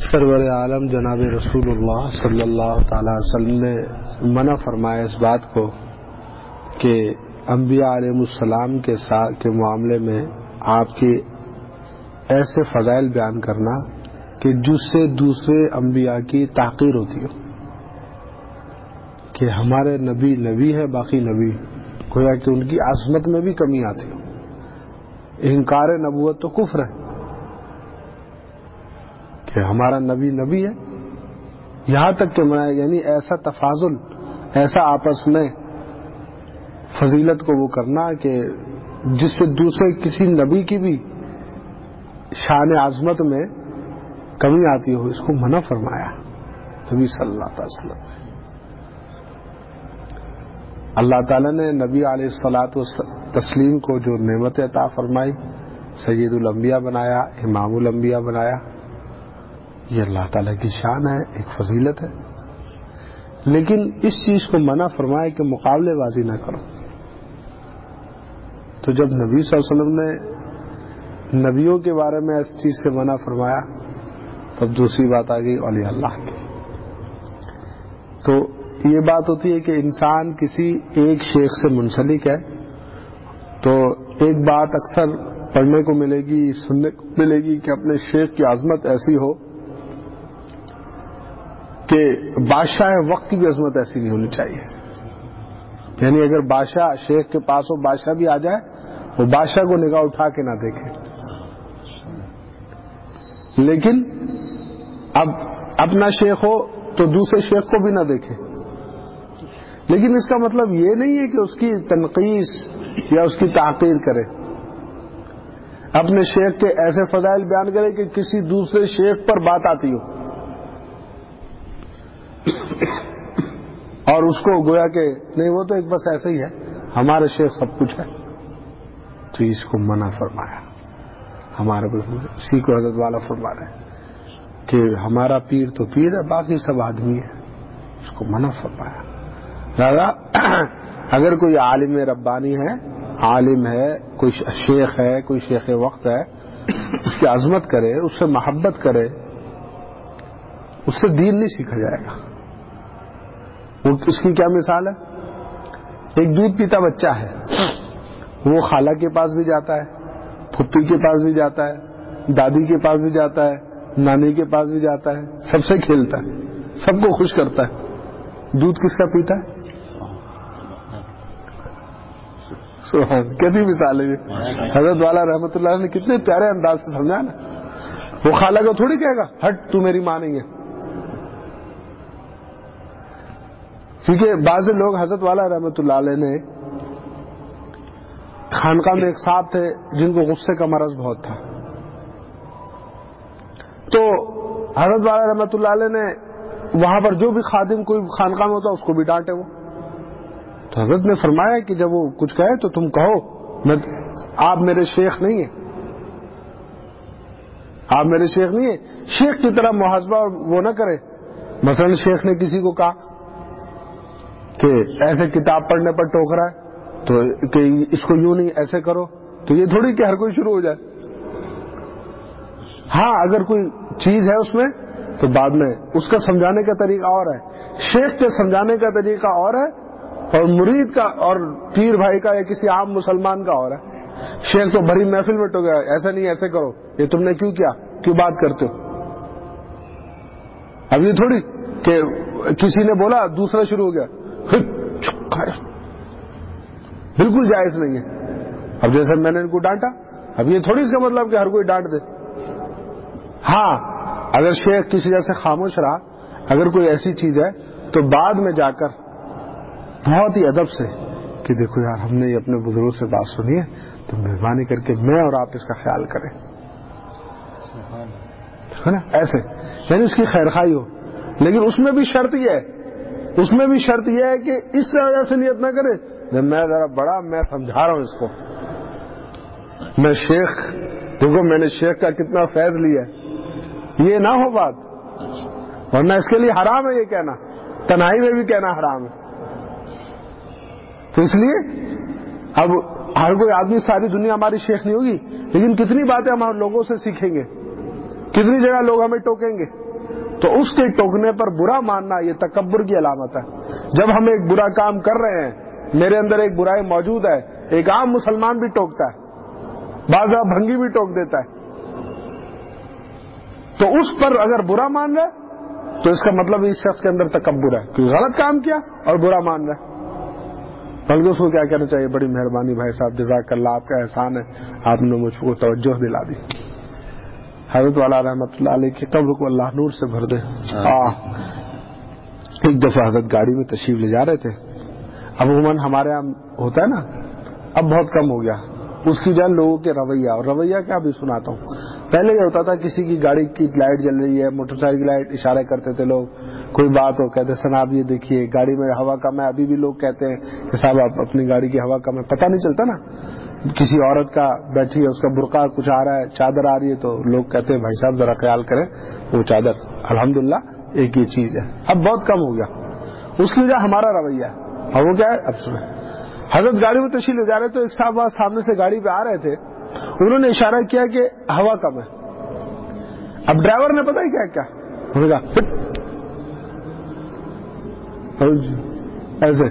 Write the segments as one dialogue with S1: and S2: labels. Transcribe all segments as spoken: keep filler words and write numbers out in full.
S1: سرور عالم جناب رسول اللہ صلی اللہ تعالی وسلم نے منع فرمایا اس بات کو کہ انبیاء علیہ السلام کے ساتھ کے معاملے میں آپ کی ایسے فضائل بیان کرنا کہ جس سے دوسرے انبیاء کی تحقیر ہوتی ہو، کہ ہمارے نبی نبی ہے باقی نبی، گویا کہ ان کی عظمت میں بھی کمی آتی ہو۔ انکار نبوت تو کفر ہے کہ ہمارا نبی نبی ہے، یہاں تک کہ میں یعنی ایسا تفاضل، ایسا آپس میں فضیلت کو وہ کرنا کہ جس سے دوسرے کسی نبی کی بھی شان عظمت میں کمی آتی ہو، اس کو منع فرمایا نبی صلی اللہ علیہ وسلم۔ اللہ تعالیٰ نے نبی علیہ الصلاۃ والتسلیم کو جو نعمت عطا فرمائی، سید الانبیاء بنایا، امام الانبیاء بنایا، یہ اللہ تعالیٰ کی شان ہے، ایک فضیلت ہے، لیکن اس چیز کو منع فرمائے کہ مقابلے بازی نہ کرو۔ تو جب نبی صلی اللہ علیہ وسلم نے نبیوں کے بارے میں اس چیز سے منع فرمایا، تب دوسری بات آ گئی اولیاء اللہ کی۔ تو یہ بات ہوتی ہے کہ انسان کسی ایک شیخ سے منسلک ہے تو ایک بات اکثر پڑھنے کو ملے گی، سننے کو ملے گی کہ اپنے شیخ کی عظمت ایسی ہو کہ بادشاہ وقت کی بھی عظمت ایسی نہیں ہونی چاہیے۔ یعنی اگر بادشاہ شیخ کے پاس ہو، بادشاہ بھی آ جائے، وہ بادشاہ کو نگاہ اٹھا کے نہ دیکھے، لیکن اب اپنا شیخ ہو تو دوسرے شیخ کو بھی نہ دیکھے۔ لیکن اس کا مطلب یہ نہیں ہے کہ اس کی تنقیص یا اس کی تعقیر کرے، اپنے شیخ کے ایسے فضائل بیان کرے کہ کسی دوسرے شیخ پر بات آتی ہو اور اس کو گویا کہ نہیں، وہ تو ایک بس ایسے ہی ہے، ہمارے شیخ سب کچھ ہے، تو اس کو منع فرمایا۔ ہمارے اسی کو حضرت والا فرما رہے ہیں کہ ہمارا پیر تو پیر ہے، باقی سب آدمی ہے، اس کو منع فرمایا۔ لہذا اگر کوئی عالم ربانی ہے، عالم ہے، کوئی شیخ ہے، کوئی شیخ وقت ہے، اس کی عظمت کرے، اس سے محبت کرے، اس سے دین نہیں سیکھا جائے گا۔ وہ اس کی کیا مثال ہے؟ ایک دودھ پیتا بچہ ہے، وہ خالہ کے پاس بھی جاتا ہے، پھپھی کے پاس بھی جاتا ہے، دادی کے پاس بھی جاتا ہے، نانی کے پاس بھی جاتا ہے، سب سے کھیلتا ہے، سب کو خوش کرتا ہے۔ دودھ کس کا پیتا ہے؟ کیسی مثال ہے یہ؟ حضرت والا رحمت اللہ نے کتنے پیارے انداز سے سمجھا نا۔ وہ خالہ کو تھوڑی کہے گا ہٹ تو میری ماں نہیں ہے، کیونکہ بعض لوگ حضرت والا رحمت اللہ علیہ نے خانقاہ میں ایک صاحب تھے جن کو غصے کا مرض بہت تھا، تو حضرت والا رحمت اللہ علیہ نے وہاں پر جو بھی خادم کوئی خانقاہ میں ہوتا اس کو بھی ڈانٹے وہ، تو حضرت نے فرمایا کہ جب وہ کچھ کہے تو تم کہو میں آپ میرے شیخ نہیں ہیں، آپ میرے شیخ نہیں ہیں، شیخ کی طرح محاسبہ وہ نہ کرے۔ مثلا شیخ نے کسی کو کہا کہ ایسے کتاب پڑھنے پر ٹوک رہا ہے تو کہ اس کو یوں نہیں ایسے کرو، تو یہ تھوڑی کہ ہر کوئی شروع ہو جائے۔ ہاں اگر کوئی چیز ہے اس میں تو بعد میں اس کا سمجھانے کا طریقہ اور ہے، شیخ کے سمجھانے کا طریقہ اور ہے اور مرید کا اور پیر بھائی کا یا کسی عام مسلمان کا اور ہے۔ شیخ تو بھری محفل میں ٹوکا ایسا نہیں ایسے کرو، یہ تم نے کیوں کیا، کیوں بات کرتے ہو۔ اب یہ تھوڑی کہ کسی نے بولا دوسرا شروع ہو گیا، بالکل جائز نہیں ہے۔ اب جیسے میں نے ان کو ڈانٹا، اب یہ تھوڑی اس کا مطلب کہ ہر کوئی ڈانٹ دے۔ ہاں اگر شیخ کسی جیسے خاموش رہا، اگر کوئی ایسی چیز ہے تو بعد میں جا کر بہت ہی ادب سے کہ دیکھو یار ہم نے یہ اپنے بزرگوں سے بات سنی ہے تو مہربانی کر کے میں اور آپ اس کا خیال کریں، ہے نا، ایسے یعنی اس کی خیر خواہی ہو۔ لیکن اس میں بھی شرط یہ ہے، اس میں بھی شرط یہ ہے کہ اس وجہ سے نیت نہ کرے میں ذرا بڑا میں سمجھا رہا ہوں اس کو، میں شیخ دیکھو میں نے شیخ کا کتنا فیض لیا ہے، یہ نہ ہو بات، ورنہ اس کے لیے حرام ہے یہ کہنا، تنہائی میں بھی کہنا حرام ہے۔ تو اس لیے اب ہر کوئی آدمی، ساری دنیا ہماری شیخ نہیں ہوگی، لیکن کتنی باتیں ہم لوگوں سے سیکھیں گے، کتنی جگہ لوگ ہمیں ٹوکیں گے، تو اس کے ٹوکنے پر برا ماننا یہ تکبر کی علامت ہے. جب ہم ایک برا کام کر رہے ہیں, میرے اندر ایک برائی موجود ہے, ایک عام مسلمان بھی ٹوکتا ہے, بعض بھنگی بھی ٹوک دیتا ہے, تو اس پر اگر برا مان رہا ہے تو اس کا مطلب اس شخص کے اندر تکبر ہے کہ غلط کام کیا اور برا مان رہا ہے. بلکہ اس کو کیا کہنا چاہیے, بڑی مہربانی بھائی صاحب, جزاک اللہ, آپ کا احسان ہے, آپ نے مجھ کو توجہ دلا دی. حضرت والا رحمۃ اللہ علیہ کی قبر کو اللہ نور سے بھر دے. ایک دفعہ حضرت گاڑی میں تشریف لے جا رہے تھے. اب عموماً ہمارے یہاں ہوتا ہے نا, اب بہت کم ہو گیا, اس کی وجہ لوگوں کے رویہ, اور رویہ کیا بھی سناتا ہوں. پہلے یہ ہوتا تھا کسی کی گاڑی کی لائٹ جل رہی ہے, موٹر سائیکل کی لائٹ, اشارے کرتے تھے لوگ, کوئی بات ہو کہتے صناب یہ دیکھیے گاڑی میں ہوا کم ہے. ابھی بھی لوگ کہتے ہیں کہ صاحب آپ اپنی گاڑی کی ہوا کم ہے, پتہ نہیں چلتا نا. کسی عورت کا بیٹھی ہے, اس کا برقع کچھ آ رہا ہے, چادر آ رہی ہے, تو لوگ کہتے ہیں بھائی صاحب ذرا خیال کریں وہ چادر. الحمدللہ ایک یہ چیز ہے, اب بہت کم ہو گیا. اس کی وجہ ہمارا رویہ ہے. اور وہ کیا ہے, اب سنیں, حضرت گاڑی میں تشریف لے جا رہے تو ایک صاحب سامنے سے گاڑی پہ آ رہے تھے, انہوں نے اشارہ کیا کہ ہوا کم ہے. اب ڈرائیور نے پتا ہی کیا کیا, انہوں نے کہا ایسے.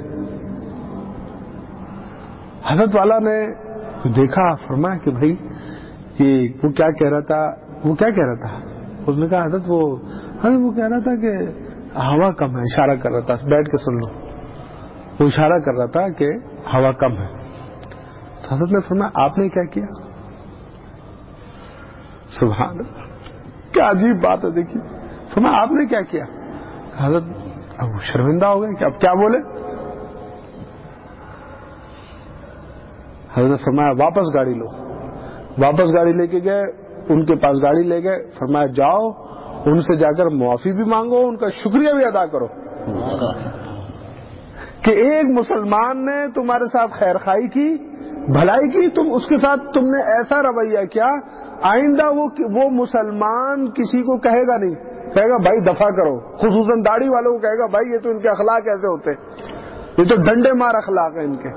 S1: حضرت والا نے دیکھا, فرمایا کہ بھائی یہ وہ کیا کہہ رہا تھا, وہ کیا کہہ رہا تھا. اس نے کہا حضرت وہ حضرت وہ کہہ رہا تھا کہ ہوا کم ہے, اشارہ کر رہا تھا, بیٹھ کے سن لو. وہ اشارہ کر رہا تھا کہ ہوا کم ہے. تو حضرت نے فرمایا آپ نے کیا کیا. سبحان اللہ, کیا عجیب بات ہے. دیکھیے, فرمایا آپ نے کیا کیا. حضرت اب شرمندہ ہو گئے کہ اب کیا بولے. حضرت نے فرمایا واپس گاڑی لو. واپس گاڑی لے کے گئے, ان کے پاس گاڑی لے گئے, فرمایا جاؤ ان سے جا کر معافی بھی مانگو, ان کا شکریہ بھی ادا کرو کہ ایک مسلمان نے تمہارے ساتھ خیر خائی کی, بھلائی کی, تم اس کے ساتھ تم نے ایسا رویہ کیا, آئندہ وہ وہ مسلمان کسی کو کہے گا نہیں, کہے گا بھائی دفع کرو. خصوصاً داڑھی والوں کو کہے گا بھائی یہ تو ان کے اخلاق ایسے ہوتے, یہ تو ڈنڈے مار اخلاق ہیں ان کے,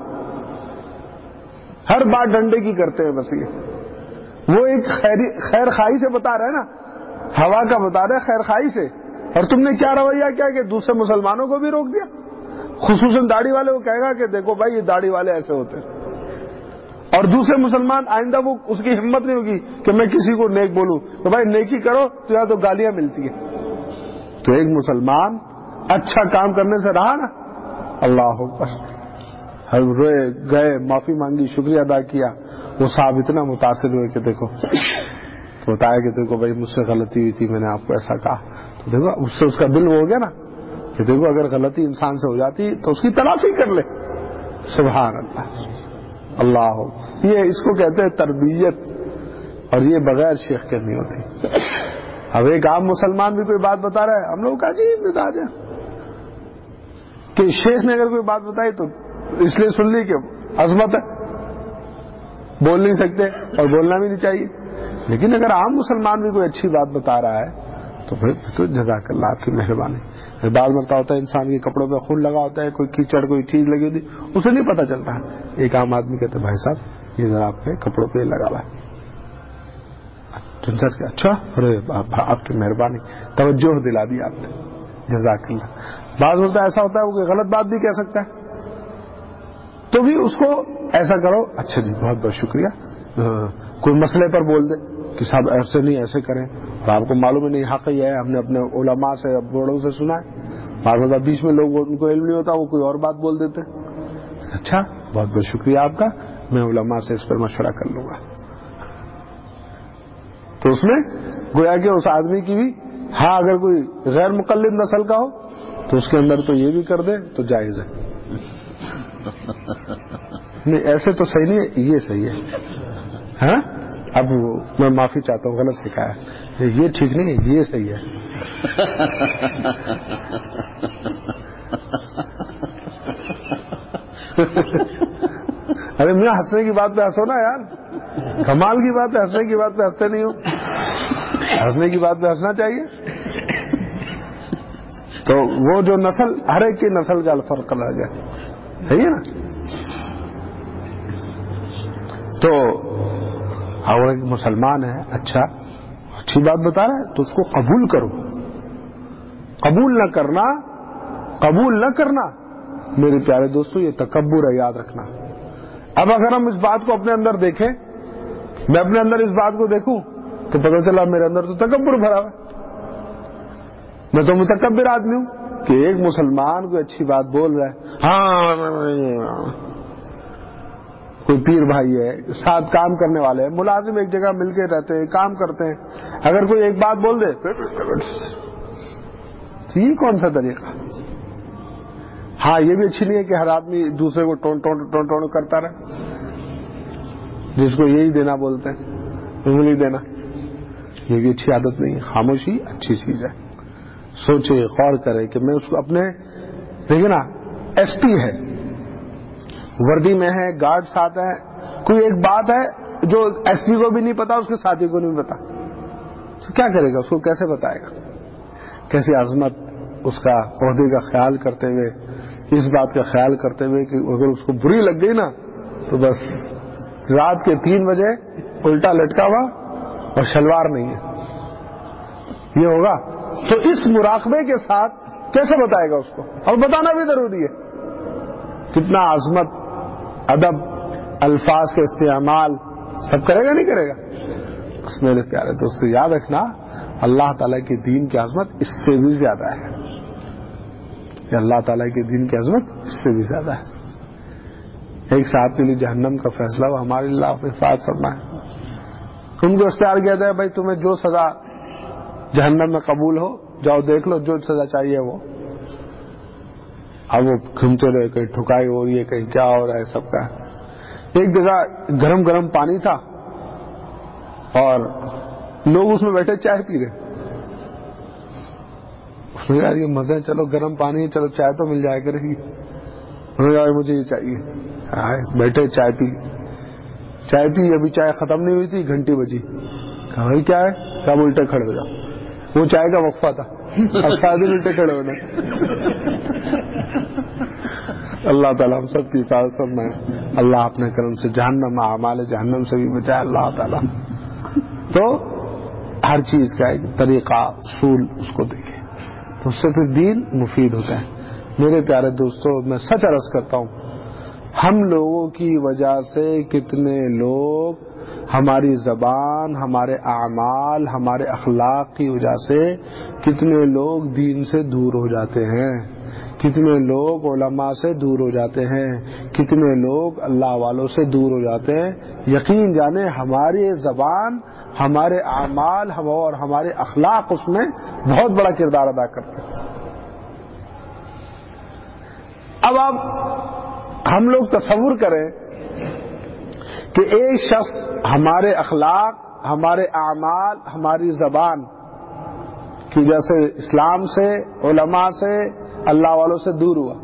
S1: ہر بات ڈنڈے کی کرتے ہیں. بس یہ وہ ایک خیر خائی سے بتا رہے ہیں نا, ہوا کا بتا رہے خیر خائی سے, اور تم نے کیا رویہ کیا کہ دوسرے مسلمانوں کو بھی روک دیا. خصوصاً داڑھی والے کو کہے گا کہ دیکھو بھائی یہ داڑھی والے ایسے ہوتے ہیں, اور دوسرے مسلمان آئندہ وہ اس کی ہمت نہیں ہوگی کہ میں کسی کو نیک بولوں, تو بھائی نیکی کرو تو یا تو گالیاں ملتی ہیں. تو ایک مسلمان اچھا کام کرنے سے رہا نا, اللہ اکبر, روئے گئے, معافی مانگی, شکریہ ادا کیا. وہ صاحب اتنا متاثر ہوئے کہ دیکھو, تو بتایا کہ دیکھو بھائی مجھ سے غلطی ہوئی تھی, میں نے آپ کو ایسا کہا. تو دیکھو اس سے اس کا دل وہ ہو گیا نا کہ دیکھو اگر غلطی انسان سے ہو جاتی تو اس کی تلافی کر لے. سبحان اللہ, اللہ. یہ اس کو کہتے ہیں تربیت, اور یہ بغیر شیخ کے نہیں ہوتی. اب ایک عام مسلمان بھی کوئی بات بتا رہا ہے, ہم لوگ کا عجیب مزاج ہے کہ شیخ نے اگر کوئی بات بتائی تو اس لیے سن لی کہ عظمت ہے, بول نہیں سکتے اور بولنا بھی نہیں چاہیے. لیکن اگر عام مسلمان بھی کوئی اچھی بات بتا رہا ہے تو پھر تو جزاک اللہ, آپ کی مہربانی. بعض مرتبہ ہوتا ہے انسان کے کپڑوں پہ خون لگا ہوتا ہے, کوئی کیچڑ کوئی چیز لگی ہوتی, اسے نہیں پتا چلتا. ایک عام آدمی کہتے بھائی صاحب یہ ذرا آپ کے کپڑوں پہ لگا ہوا ہے. اچھا, ارے آپ کی مہربانی, توجہ دلا دی آپ نے, جزاک اللہ. بعض مرتبہ ایسا ہوتا ہے وہ کوئی غلط بات بھی کہہ سکتا ہے, تو بھی اس کو ایسا کرو, اچھا جی بہت بہت شکریہ. کوئی مسئلے پر بول دے کہ صاحب ایسے نہیں ایسے کریں, اور آپ کو معلوم ہے نہیں حق ہی ہے, ہم نے اپنے علماء سے بڑوں سے سنا ہے. بعض مرتبہ بیچ میں لوگ ان کو علم نہیں ہوتا, وہ کوئی اور بات بول دیتے. اچھا بہت بہت شکریہ آپ کا, میں علماء سے اس پر مشورہ کر لوں گا. تو اس میں گویا کہ اس آدمی کی بھی, ہاں اگر کوئی غیر مقلد نسل کا ہو تو اس کے اندر تو یہ بھی کر دے تو جائز ہے. نہیں ایسے تو صحیح نہیں ہے, یہ صحیح ہے. ہاں اب میں معافی چاہتا ہوں, غلط سکھایا, یہ ٹھیک نہیں ہے, یہ صحیح ہے. ارے میں ہنسنے کی بات پہ ہنسو نا یار, کمال کی بات ہے, ہنسنے کی بات پہ ہنستے نہیں ہو, ہنسنے کی بات پہ ہنسنا چاہیے. تو وہ جو نسل, ہر ایک کی نسل کا فرق الگ ہے, صحیح ہے نا. تو اگر ایک مسلمان ہے, اچھا اچھی بات بتا رہا ہے تو اس کو قبول کرو, قبول نہ کرنا قبول نہ کرنا میرے پیارے دوستو یہ تکبر ہے، یاد رکھنا۔ اب اگر ہم اس بات کو اپنے اندر دیکھیں، میں اپنے اندر اس بات کو دیکھوں تو پتہ چلا میرے اندر تو تکبر بھرا ہوا ہے، میں تو متکبر آدمی ہوں کہ ایک مسلمان کوئی اچھی بات بول رہا ہے، ہاں کوئی پیر بھائی ہے، ساتھ کام کرنے والے ہیں، ملازم ایک جگہ مل کے رہتے ہیں، کام کرتے ہیں، اگر کوئی ایک بات بول دے تو یہ کون سا طریقہ؟ ہاں یہ بھی اچھی نہیں ہے کہ ہر آدمی دوسرے کو ٹون ٹون ٹون ٹون کرتا رہے، جس کو یہی دینا بولتے ہیں انگلی دینا، یہ بھی اچھی عادت نہیں ہے۔ خاموشی اچھی چیز ہے، سوچے غور کرے کہ میں اس کو اپنے دیکھیں نا، ایس پی ہے، وردی میں ہے، گارڈ ساتھ ہے، کوئی ایک بات ہے جو ایس پی کو بھی نہیں پتا، اس کے ساتھی کو نہیں پتا، تو کیا کرے گا؟ اس کو کیسے بتائے گا؟ کیسی عظمت اس کا عہدے کا خیال کرتے ہوئے، اس بات کا خیال کرتے ہوئے کہ اگر اس کو بری لگ گئی نا تو بس رات کے تین بجے الٹا لٹکا ہوا اور شلوار نہیں ہے، یہ ہوگا؟ تو اس مراقبے کے ساتھ کیسے بتائے گا اس کو؟ اور بتانا بھی ضروری ہے۔ کتنا عظمت، ادب، الفاظ کے استعمال سب کرے گا نہیں کرے گا؟ اس میرے پیارے دوستو یاد رکھنا، اللہ تعالیٰ کے دین کی عظمت اس سے بھی زیادہ ہے، کہ اللہ تعالیٰ کے دین کی عظمت اس سے بھی زیادہ ہے۔ ایک صاحب کے لیے جہنم کا فیصلہ ہوا، ہمارے اللہ اپنے فاط فرمائے، ان کو اختیار کیا جائے بھائی تمہیں جو سزا جہنم میں قبول ہو جاؤ دیکھ لو، جو سزا چاہیے وہ۔ اب وہ گھومتے رہے، کہیں ٹھکائی ہو رہی ہے، کہیں کیا ہو رہا ہے، سب کا۔ ایک جگہ گرم گرم پانی تھا اور لوگ اس میں بیٹھے چائے پی رہے، اس نے کہا یہ مزے، چلو گرم پانی ہے، چلو چائے تو مل جائے کرے گی، انہوں نے کہا مجھے یہ چاہیے، آئے بیٹھے چائے پی، چائے پی، ابھی چائے ختم نہیں ہوئی تھی، گھنٹی بجی، کہا بھائی کیا ہے؟ کہا الٹے کھڑے ہو جاؤ، وہ چائے کا وقفہ تھا، اب سارے دن الٹے کھڑے ہونے۔ اللہ تعالیٰ ہم سب کی حفاظت فرمائے، اللہ اپنے کرم سے جہنم، اعمال جہنم سے بھی بچائے اللہ تعالیٰ۔ تو ہر چیز کا ایک طریقہ، اصول اس کو دیکھیں تو اس سے پھر دین مفید ہوتا ہے۔ میرے پیارے دوستو میں سچ عرض کرتا ہوں، ہم لوگوں کی وجہ سے کتنے لوگ، ہماری زبان، ہمارے اعمال، ہمارے اخلاق کی وجہ سے کتنے لوگ دین سے دور ہو جاتے ہیں، کتنے لوگ علماء سے دور ہو جاتے ہیں، کتنے لوگ اللہ والوں سے دور ہو جاتے ہیں۔ یقین جانے ہماری زبان، ہمارے اعمال اور ہمارے اخلاق اس میں بہت بڑا کردار ادا کرتے ہیں۔ اب آپ ہم لوگ تصور کریں کہ ایک شخص ہمارے اخلاق، ہمارے اعمال، ہماری زبان کی وجہ سے اسلام سے، علماء سے، اللہ والوں سے دور ہوا،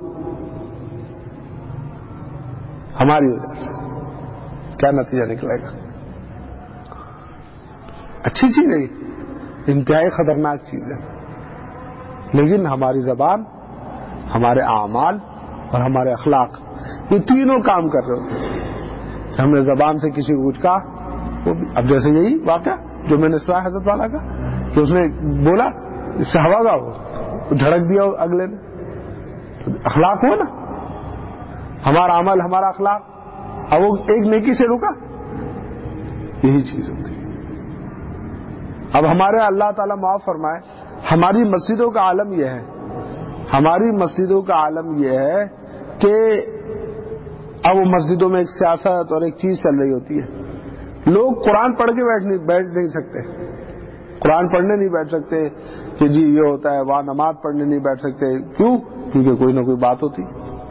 S1: ہماری وجہ سے کیا نتیجہ نکلے گا؟ اچھی چیز ہے، انتہائی خطرناک چیز ہے، لیکن ہماری زبان، ہمارے اعمال اور ہمارے اخلاق یہ تینوں کام کر رہے ہوتے ہیں۔ ہم نے زبان سے کسی کو کچھ کہا، وہ اب جیسے یہی واقعہ جو میں نے سنا حضرت والا کا کہ اس نے بولا، اس سے ہوا کا وہ جھڑک دیا اگلے نے، تو اخلاق ہوا نا، ہمارا عمل، ہمارا اخلاق، اب وہ ایک نیکی سے رکا، یہی چیز ہوتی ہے۔ اب ہمارے اللہ تعالیٰ معاف فرمائے، ہماری مسجدوں کا عالم یہ ہے، ہماری مسجدوں کا عالم یہ ہے کہ اب وہ مسجدوں میں ایک سیاست اور ایک چیز چل رہی ہوتی ہے، لوگ قرآن پڑھ کے بیٹھ نہیں بیٹھ نہیں سکتے، قرآن پڑھنے نہیں بیٹھ سکتے کہ جی یہ ہوتا ہے، وہاں نماز پڑھنے نہیں بیٹھ سکتے، کیوں؟ کیونکہ کوئی نہ کوئی بات ہوتی۔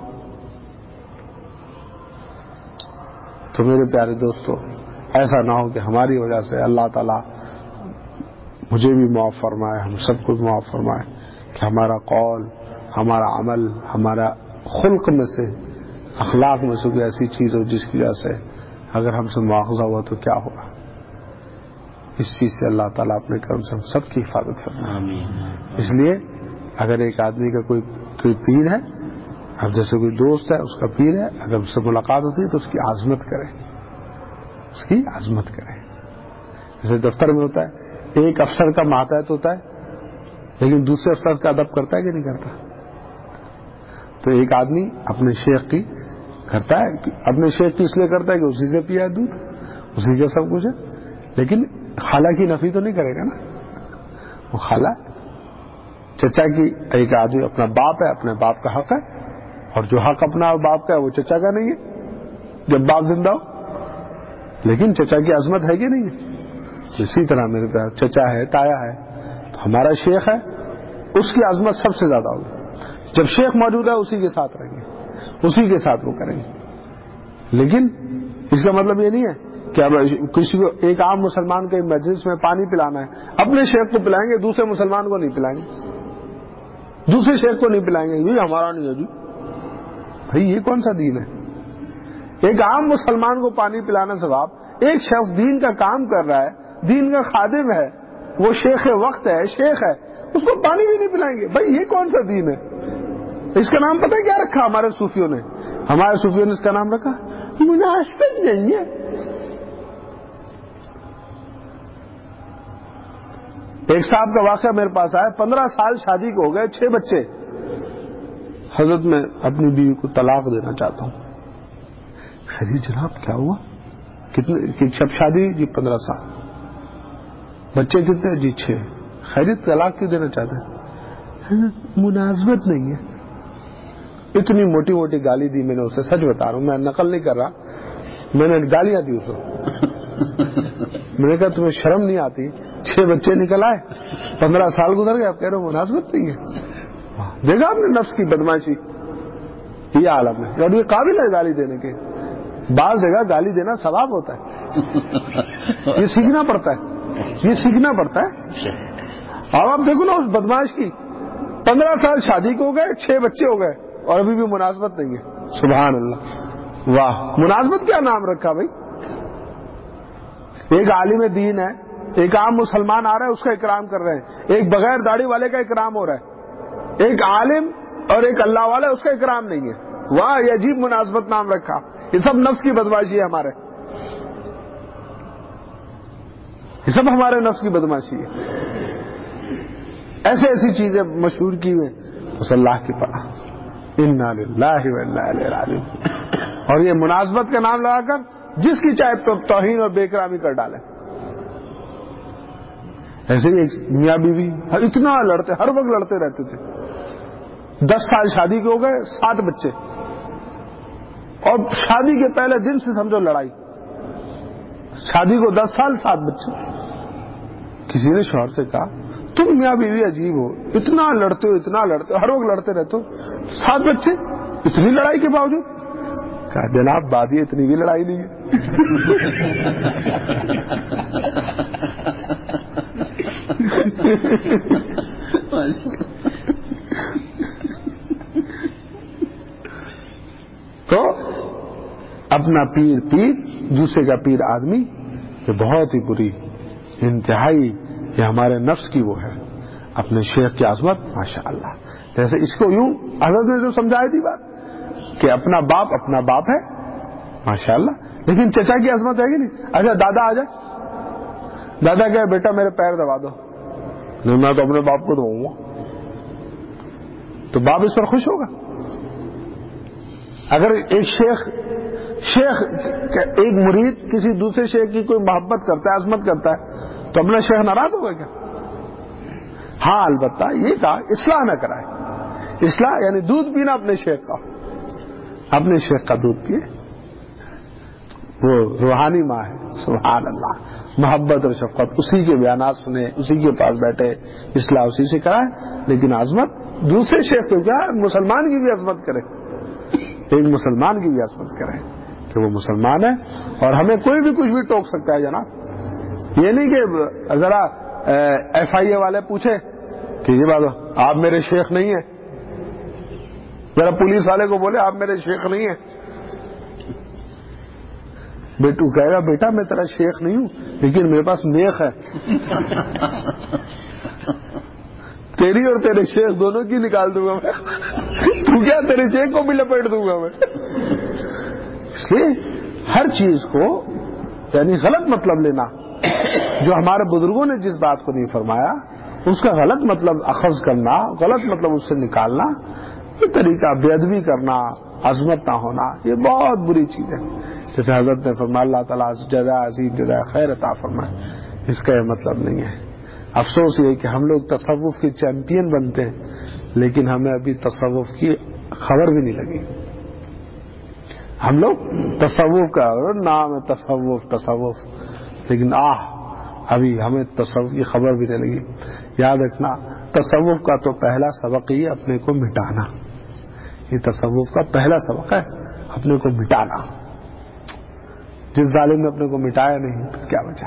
S1: تو میرے پیارے دوستو ایسا نہ ہو کہ ہماری وجہ سے اللہ تعالیٰ مجھے بھی معاف فرمائے، ہم سب کو معاف فرمائے کہ ہمارا قول، ہمارا عمل، ہمارا خلق میں سے، اخلاق میں سے کوئی ایسی چیز ہو جس کی وجہ سے اگر ہم سے مواخذہ ہوا تو کیا ہوگا؟ اس چیز سے اللہ تعالیٰ اپنے کرم سے ہم سب کی حفاظت فرمائے۔ اس لیے اگر ایک آدمی کا کوئی کوئی پیر ہے، اب جیسے کوئی دوست ہے اس کا پیر ہے، اگر اس سے ملاقات ہوتی ہے تو اس کی عظمت کرے، اس کی عظمت کرے۔ جیسے دفتر میں ہوتا ہے، ایک افسر کا ماتحت ہوتا ہے لیکن دوسرے افسر کا ادب کرتا ہے کہ نہیں کرتا؟ تو ایک آدمی اپنے شیخ کی کرتا ہے، اپنے شیخ کی اس لیے کرتا ہے کہ اسی سے پیا ہے دودھ، اسی کا سب کچھ ہے، لیکن خالہ کی نفی تو نہیں کرے گا نا. وہ خالہ چچا کی، ایک آدمی اپنا باپ ہے، اپنے باپ کا حق ہے، اور جو حق اپنا باپ کا ہے وہ چچا کا نہیں ہے جب باپ زندہ ہو. لیکن چچا کی عظمت ہے کہ نہیں ہے؟ اسی طرح میرے پاس چچا ہے، تایا ہے، تو ہمارا شیخ ہے، اس کی عظمت سب سے زیادہ ہوگی. جب شیخ موجود ہے اسی کے ساتھ رہیں گے، اسی کے ساتھ وہ کریں گے. لیکن اس کا مطلب یہ نہیں ہے کہ اب کسی کو ایک عام مسلمان کے مجلس میں پانی پلانا ہے، اپنے شیخ کو پلائیں گے، دوسرے مسلمان کو نہیں پلائیں گے، دوسرے شیخ کو نہیں پلائیں گے، یہ ہمارا نہیں ہے جی. بھائی یہ کون سا دین ہے؟ ایک عام مسلمان کو پانی پلانا ثواب، ایک شخص دین کا کام کر رہا ہے، دین کا خادم ہے، وہ شیخ وقت ہے، شیخ ہے، اس کو پانی بھی نہیں پلائیں گے. بھائی یہ کون سا دین ہے؟ اس کا نام پتہ ہے کیا رکھا ہمارے صوفیوں نے؟ ہمارے صوفیوں نے اس کا نام رکھا مناسبت نہیں ہے. ایک صاحب کا واقعہ میرے پاس آیا، پندرہ سال شادی کو ہو گئے، چھ بچے. حضرت میں اپنی بیوی کو طلاق دینا چاہتا ہوں. خیری جناب کیا ہوا؟ کتنے شب شادی؟ جی پندرہ سال. بچے کتنے؟ جی چھ. خیری طلاق کیوں دینا چاہتے ہیں؟ مناسبت نہیں ہے. اتنی موٹی موٹی گالی دی میں نے اسے، سچ بتا رہا ہوں، میں نقل نہیں کر رہا، میں نے گالیاں دی اسے. میں نے کہا تمہیں شرم نہیں آتی؟ چھ بچے نکل آئے، پندرہ سال گزر گئے، اب کہہ رہے ہو مناسبت نہیں ہے. دیکھا آپ نے نفس کی بدماشی، یہ عالم ہے. اور یہ قابل ہے گالی دینے کے. بعض جگہ گالی دینا ثواب ہوتا ہے، یہ سیکھنا پڑتا ہے، یہ سیکھنا پڑتا ہے. اب آپ دیکھو نا اس بدماش کی، پندرہ سال شادی کو ہو گئے، چھ بچے ہو گئے، اور ابھی بھی مناسبت نہیں ہے. سبحان اللہ، واہ، مناسبت کیا نام رکھا بھائی. ایک عالم دین ہے، ایک عام مسلمان آ رہا ہے، اس کا اکرام کر رہے ہیں. ایک بغیر داڑھی والے کا اکرام ہو رہا ہے. ایک عالم اور ایک اللہ والا، اس کا اکرام نہیں ہے. واہ، یہ عجیب مناسبت نام رکھا. یہ سب نفس کی بدماشی ہے ہمارے، یہ سب ہمارے نفس کی بدماشی ہے. ایسے ایسی چیزیں مشہور کی ہوئے، بس اللہ کی پناہ. انا للہ و انا الیہ راجعون. اور یہ مناسبت کا نام لگا کر جس کی چاہے توہین اور بے اکرامی کر ڈالے. ایسے ہی ایک میاں بیوی اتنا لڑتے، ہر وقت لڑتے رہتے تھے. دس سال شادی کے ہو گئے، سات بچے، اور شادی کے پہلے دن سے سمجھو لڑائی. شادی کو دس سال، سات بچے. کسی نے شوہر سے کہا تم میاں بیوی عجیب ہو، اتنا لڑتے ہو، اتنا لڑتے ہو، ہر وقت لڑتے رہتے ہو، سات بچے، اتنی لڑائی کے باوجود. کہا جناب بات یہ اتنی بھی لڑائی نہیں ہے. تو اپنا پیر پیر، دوسرے کا پیر آدمی، یہ بہت ہی بری، انتہائی، یہ ہمارے نفس کی وہ ہے. اپنے شیخ کی عظمت ماشاء اللہ. جیسے اس کو یوں حضرت نے جو سمجھائی تھی بات کہ اپنا باپ اپنا باپ ہے ماشاء اللہ، لیکن چچا کی عظمت ہے کہ نہیں. اچھا دادا آ جائے، دادا کہے بیٹا میرے پیر دبا دو، نہیں میں تو اپنے باپ کو دباؤں گا، تو باپ اس پر خوش ہوگا. اگر ایک شیخ شیخ ایک مرید کسی دوسرے شیخ کی کوئی محبت کرتا ہے، عظمت کرتا ہے، تو اپنا شیخ ناراض ہوگا کیا؟ ہاں البتہ یہ کہا اصلاح نہ کرائے. اصلاح یعنی دودھ پینا اپنے شیخ کا، اپنے شیخ کا دودھ پیے، وہ روحانی ماں ہے. سبحان اللہ، محبت اور شفقت، اسی کے بیانات سنے، اسی کے پاس بیٹھے، اصلاح اسی سے کرائے. لیکن عظمت دوسرے شیخ کو کیا، مسلمان کی بھی عظمت کرے، ایک مسلمان کی بھی عظمت کرے کہ وہ مسلمان ہے. اور ہمیں کوئی بھی کچھ بھی ٹوک سکتا ہے جناب. یہ نہیں کہ ذرا ایف آئی اے والے پوچھے کہ یہ بات آپ میرے شیخ نہیں ہیں، ذرا پولیس والے کو بولے آپ میرے شیخ نہیں ہیں، بیٹو کہے گا بیٹا میں تیرا شیخ نہیں ہوں لیکن میرے پاس میخ ہے. تیری اور تیرے شیخ دونوں کی نکال دوں گا میں. تو کیا تیرے شیخ کو بھی لپیٹ دوں گا میں. اس لیے ہر چیز کو یعنی غلط مطلب لینا، جو ہمارے بزرگوں نے جس بات کو نہیں فرمایا اس کا غلط مطلب اخذ کرنا، غلط مطلب اس سے نکالنا، یہ طریقہ بے ادبی کرنا، عظمت نہ ہونا، یہ بہت بری چیز ہے. جیسے حضرت نے فرمایا اللہ تعالیٰ جزا عظیم جزا خیر عطا فرمائے، اس کا یہ مطلب نہیں ہے. افسوس یہ کہ ہم لوگ تصوف کے چیمپئن بنتے ہیں لیکن ہمیں ابھی تصوف کی خبر بھی نہیں لگی. ہم لوگ تصوف کا نام ہے تصوف تصوف لیکن آہ ابھی ہمیں تصوف کی خبر بھی نہیں لگی. یاد رکھنا تصوف کا تو پہلا سبق ہی اپنے کو مٹانا. یہ تصوف کا پہلا سبق ہے اپنے کو مٹانا. جس ظالم نے اپنے کو مٹایا نہیں پھر کیا بچا.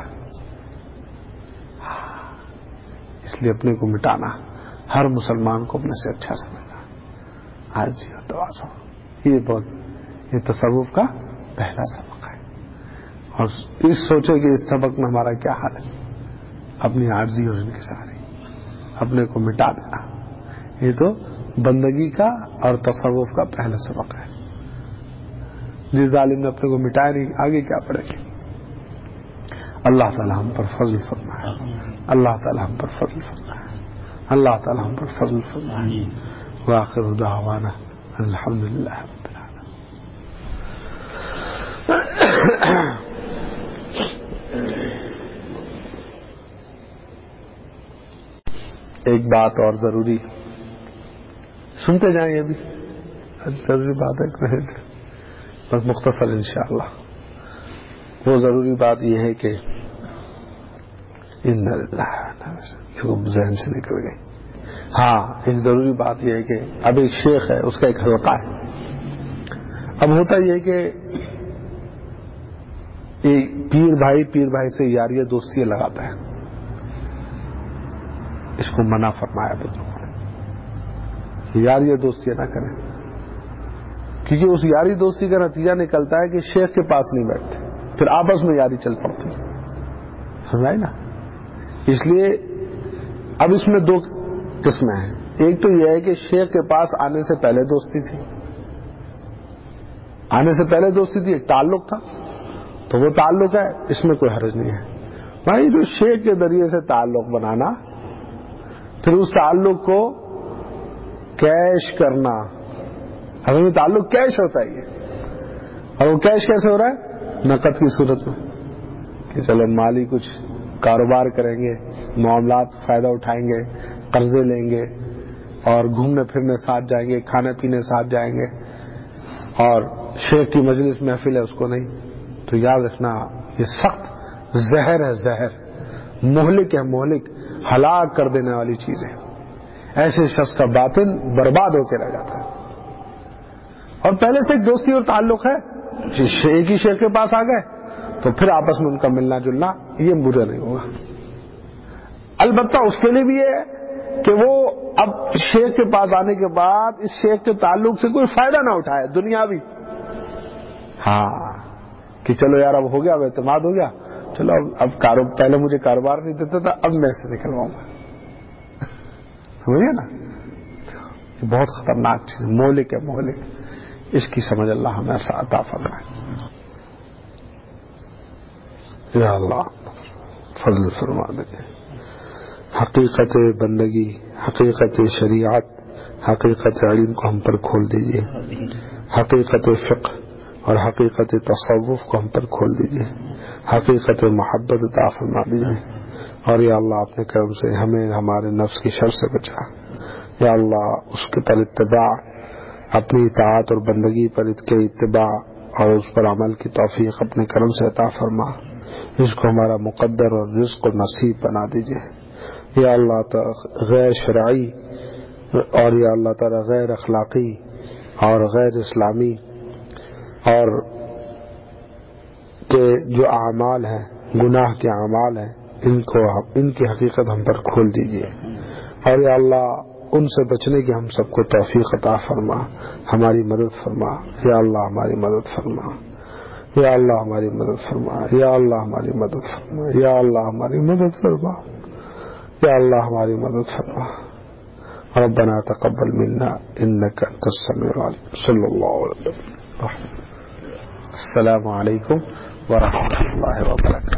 S1: اس لیے اپنے کو مٹانا ہر مسلمان کو اپنے سے اچھا سمجھنا. آج جی تواضع یہ بہت یہ تصوف کا پہلا سبق ہے. اور اس سوچے کہ اس سبق میں ہمارا کیا حال ہے، اپنی عاجزی اور ان کی ساری اپنے کو مٹا دینا. یہ تو بندگی کا اور تصوف کا پہلا سبق ہے. جس ظالم نے اپنے کو مٹایا نہیں آگے کیا پڑے گی. اللہ تعالی ہم پر فضل فرمائے، اللہ تعالی ہم پر فضل فرمائے، اللہ تعالی ہم پر فضل فرمائے. وآخر دعوانا الحمدللہ رب العالمین. ایک بات اور ضروری سنتے جائیں، یہ بھی ضروری بات ہے بس مختصر انشاءاللہ. وہ ضروری بات یہ ہے کہ ان ذہن سے نکل گئی. ہاں ایک ضروری بات یہ ہے کہ اب ایک شیخ ہے، اس کا ایک حلقہ ہے. اب ہوتا یہ کہ پیر بھائی پیر بھائی سے یاریاں دوستیاں لگاتا ہے. اس کو منع فرمایا بزرگوں نے یاریاں دوستیاں نہ کریں، کیونکہ اس یاری دوستی کا نتیجہ نکلتا ہے کہ شیخ کے پاس نہیں بیٹھتے، پھر آپس میں یاری چل پڑتی ہے. سمجھائے نا. اس لیے اب اس میں دو قسمیں ہیں. ایک تو یہ ہے کہ شیخ کے پاس آنے سے پہلے دوستی تھی، آنے سے پہلے دوستی تھی، ایک تعلق تھا، تو وہ تعلق ہے، اس میں کوئی حرج نہیں ہے. بھائی جو شیخ کے ذریعے سے تعلق بنانا، پھر اس تعلق کو کیش کرنا. ہمیں تعلق کیش ہوتا ہے یہ، اور وہ کیش کیسے ہو رہا ہے؟ نقد کی صورت میں کہ چلو مالی کچھ کاروبار کریں گے، معاملات فائدہ اٹھائیں گے، قرضے لیں گے، اور گھومنے پھرنے ساتھ جائیں گے، کھانے پینے ساتھ جائیں گے، اور شیخ کی مجلس محفل ہے اس کو نہیں. تو یاد رکھنا یہ سخت زہر ہے، زہر مہلک ہے، مہلک ہلاک کر دینے والی چیز ہے. ایسے شخص کا باطن برباد ہو کے رہ جاتا ہے. اور پہلے سے ایک دوستی اور تعلق ہے، ایک ہی شیخ کے پاس آ گئے تو پھر آپس میں ان کا ملنا جلنا یہ برا نہیں ہوگا. البتہ اس کے لیے بھی یہ ہے کہ وہ اب شیخ کے پاس آنے کے بعد اس شیخ کے تعلق سے کوئی فائدہ نہ اٹھائے دنیاوی. ہاں کہ چلو یار اب ہو گیا، اب اعتماد ہو گیا، چلو اب اب کارو پہلے مجھے کاروبار نہیں دیتا تھا، اب میں سے نکلواؤں گا. سمجھے نا، یہ بہت خطرناک چیز مہلک ہے، مہلک. اس کی سمجھ اللہ ہمیں عطا فرمائے. یا اللہ فضل فرما دے. حقیقت بندگی، حقیقت شریعت، حقیقت علم کو ہم پر کھول دیجیے. حقیقت فقہ اور حقیقت تصوف کو ہم پر کھول دیجیے. حقیقت محبت عطا فرما دیجیے. اور یا اللہ اپنے کرم سے ہمیں ہمارے نفس کی شر سے بچا. یا اللہ اس کے پر اتباع، اپنی اطاعت اور بندگی پر اس کے اتباع اور اس پر عمل کی توفیق اپنے کرم سے عطا فرما. اس کو ہمارا مقدر اور رزق اور نصیب بنا دیجیے. یا اللہ تعالی غیر شرعی اور یا اللہ تعالی غیر اخلاقی اور غیر اسلامی اور کے جو اعمال ہیں، گناہ کے اعمال ہیں، ان کو ان کی حقیقت ہم پر کھول دیجیے. اور یا اللہ ان سے بچنے کی ہم سب کو توفیق عطا فرما، ہماری مدد فرما. یا اللہ ہماری مدد فرما. یا اللہ ہماری مدد فرما. یا اللہ ہماری مدد فرما. یا اللہ ہماری مدد فرما. یا اللہ ہماری مدد فرما. ربنا تقبل منا انك انت السميع العليم. صلی اللہ علیہ وسلم. السلام علیکم ورحمۃ اللہ وبرکاتہ.